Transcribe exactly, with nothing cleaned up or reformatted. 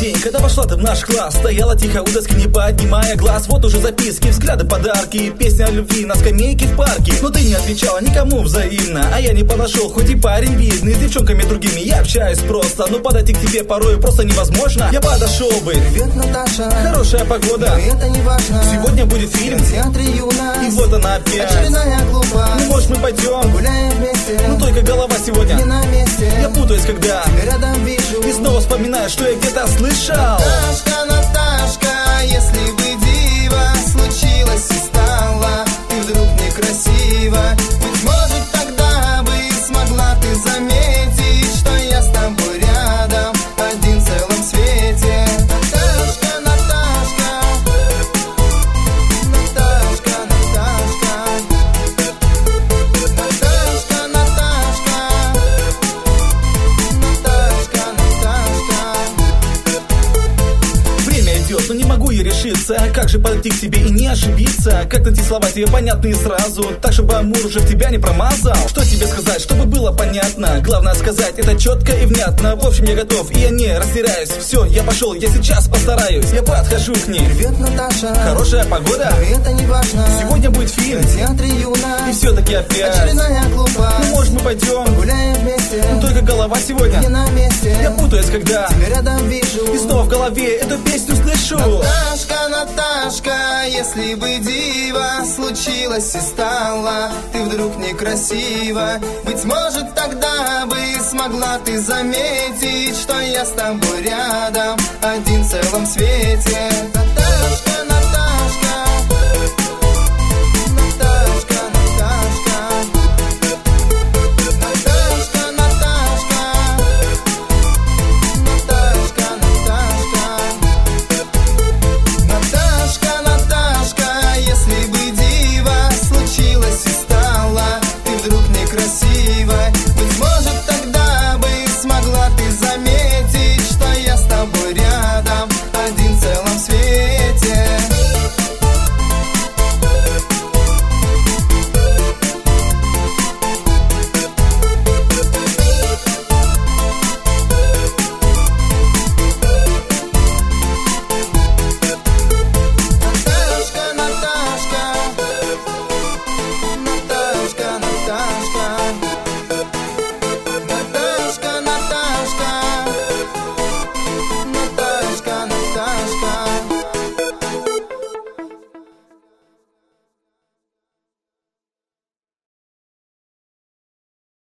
день, когда вошла ты в наш класс. Стояла тихо у доски, не поднимая глаз. Вот уже записки, взгляды, подарки, песня о любви на скамейке в парке. Но ты не отвечала никому взаимно, а я не подошел, хоть и парень видный. С девчонками другими я общаюсь просто, но подойти к тебе порой просто невозможно. Я подошел бы. Привет, Наташа. Хорошая погода, но это не важно. Сегодня будет фильм в театре юность. И вот она опять. Очередная глупость. Ну, может, мы пойдем гуляем вместе. Но только голова сегодня не на месте. Я путаюсь, когда тебя рядом вижу. И снова вспоминаю, что я где-то слышал. Наташка, Наташка, если бы диво случилось и стало, ты вдруг некрасива, быть может, тогда бы смогла ты заметить, что я с тобой рядом, один в целом свете. Наташка, Наташка, Наташка, Наташка, Наташка, Наташка, Наташка, Наташка. Время идет, но не могу я решиться. Как же подойти к тебе и не ошибиться? Как найти слова тебе понятные сразу, так чтобы Амур уже в тебя не промазал? Что тебе сказать, чтобы было понятно? Главное сказать это четко и внятно. В общем, я готов, и я не растеряюсь. Все, я пошел, я сейчас постараюсь. Я подхожу к ней. Привет, Наташа. Хорошая погода, но это не важно. Сегодня будет фильм в театре юность. И все-таки опять. Очередная глупость. Ну, может, мы пойдем гуляем вместе. Но только голова сегодня не на месте. Я путаюсь, когда тебя рядом вижу. И снова в голове эту песню слышу. Наташка, Наташка, если бы диво случилось и стало, ты вдруг некрасива, быть может, тогда бы смогла ты заметить, что я с тобой рядом, один в целом свете.